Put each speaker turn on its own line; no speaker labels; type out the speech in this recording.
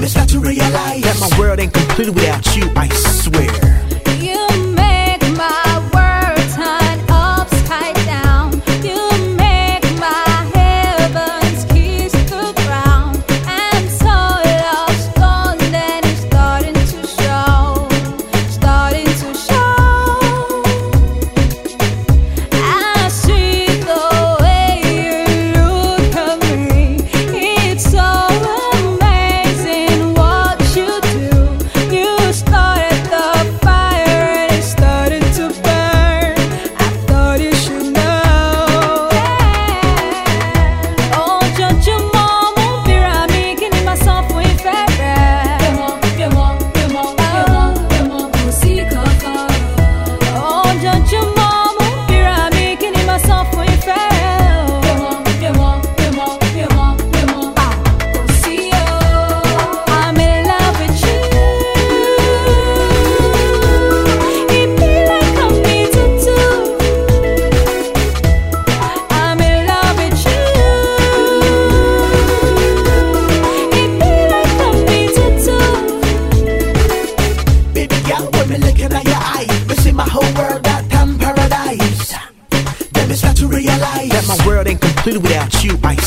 me start to realize that my world ain't complete without you, I swear.
You make my world turn upside down. You make my heavens kiss the ground. I'm so lost, gone, and it's starting to show. Starting to show. I see the way you look at me. It's so amazing what you do. You started the fire and it started to burn. I thought you should know. Ojoojúmọ́ mo ń bira mi kí ni màá san fún ìfẹ́ rẹ. Kò sí kankan. Ojoojúmọ́ mo ń bira mi kí ni màá san fún ìfẹ́ rẹ. Kò sí o. I'm in love with you. It be like I'm meeting too. I'm in love with you. It be like I'm meeting too.
Baby girl, when me looking at your eye, me see my whole world that I'm paradise. Then me start to realize that my world ain't complete without you, I